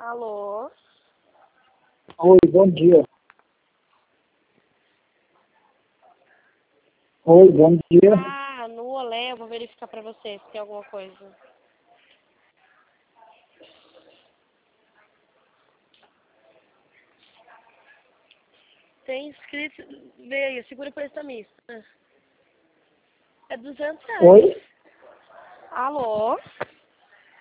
Alô? Oi, bom dia. Oi, bom dia. Ah, no Olé eu vou verificar pra você se tem alguma coisa. Tem inscrito, vê aí, segura o preço da mista. É R$ 200. Oi, Alô?